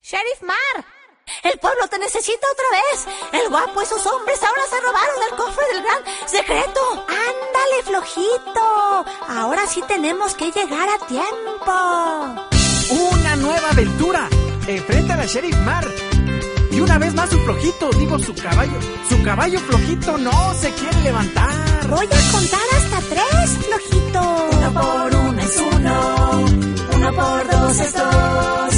Sheriff Mar, el pueblo te necesita otra vez. El guapo y sus hombres ahora se robaron el cofre del gran secreto. Ándale, flojito. Ahora sí tenemos que llegar a tiempo. Una nueva aventura. Enfrenta a Sheriff Mar. Y una vez más su flojito, su caballo flojito no se quiere levantar. Voy a contar hasta 3, flojito. 1 por 1 es 1, 1 por 2 es 2.